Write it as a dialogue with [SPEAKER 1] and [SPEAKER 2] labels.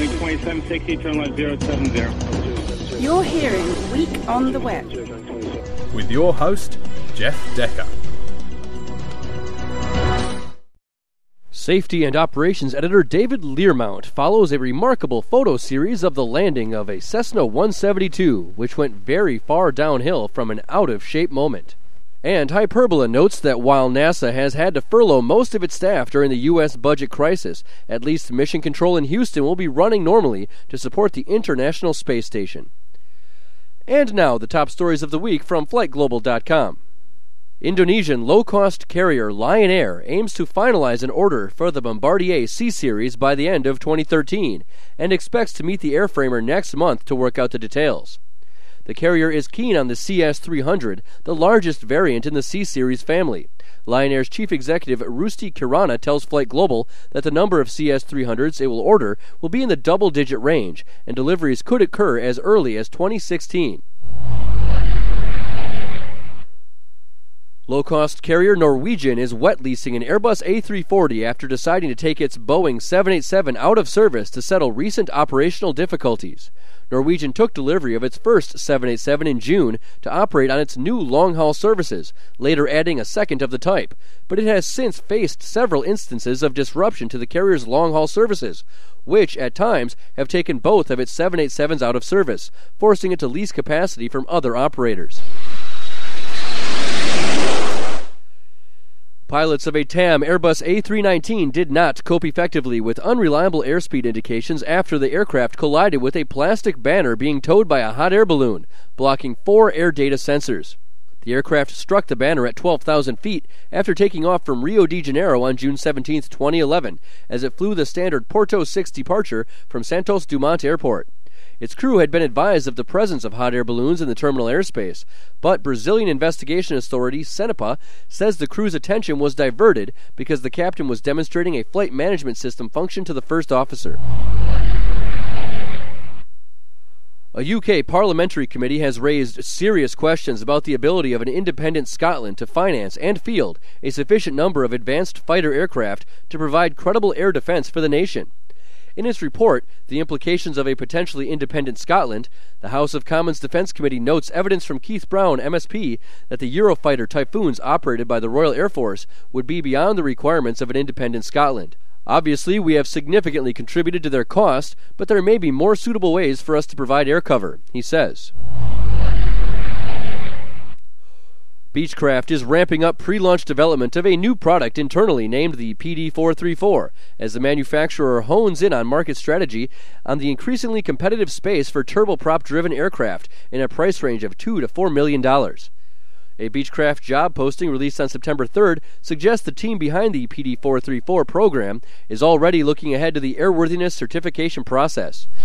[SPEAKER 1] running 2760, turn left 070.
[SPEAKER 2] You're hearing Week on the Web
[SPEAKER 3] with your host, Jeff Decker.
[SPEAKER 4] Safety and Operations Editor David Learmount follows a remarkable photo series of the landing of a Cessna 172, which went very far downhill from an out-of-shape moment. And Hyperbola notes that while NASA has had to furlough most of its staff during the U.S. budget crisis, at least Mission Control in Houston will be running normally to support the International Space Station. And now, the top stories of the week from FlightGlobal.com. Indonesian low-cost carrier Lion Air aims to finalize an order for the Bombardier C-Series by the end of 2013 and expects to meet the airframer next month to work out the details. The carrier is keen on the CS-300, the largest variant in the C-Series family. Lion Air's chief executive Rusty Kirana tells Flight Global that the number of CS-300s it will order will be in the double-digit range, and deliveries could occur as early as 2016. Low-cost carrier Norwegian is wet leasing an Airbus A340 after deciding to take its Boeing 787 out of service to settle recent operational difficulties. Norwegian took delivery of its first 787 in June to operate on its new long-haul services, later adding a second of the type, but it has since faced several instances of disruption to the carrier's long-haul services, which at times have taken both of its 787s out of service, forcing it to lease capacity from other operators. Pilots of a TAM Airbus A319 did not cope effectively with unreliable airspeed indications after the aircraft collided with a plastic banner being towed by a hot air balloon, blocking 4 air data sensors. The aircraft struck the banner at 12,000 feet after taking off from Rio de Janeiro on June 17, 2011, as it flew the standard Porto 6 departure from Santos Dumont Airport. Its crew had been advised of the presence of hot air balloons in the terminal airspace, but Brazilian investigation authority CENIPA says the crew's attention was diverted because the captain was demonstrating a flight management system function to the first officer. A UK parliamentary committee has raised serious questions about the ability of an independent Scotland to finance and field a sufficient number of advanced fighter aircraft to provide credible air defense for the nation. In its report, The Implications of a Potentially Independent Scotland, the House of Commons Defence Committee notes evidence from Keith Brown, MSP, that the Eurofighter Typhoons operated by the Royal Air Force would be beyond the requirements of an independent Scotland. Obviously, we have significantly contributed to their cost, but there may be more suitable ways for us to provide air cover, he says. Beechcraft is ramping up pre-launch development of a new product internally named the PD434, as the manufacturer hones in on market strategy on the increasingly competitive space for turboprop-driven aircraft in a price range of $2 to $4 million. A Beechcraft job posting released on September 3rd suggests the team behind the PD434 program is already looking ahead to the airworthiness certification process.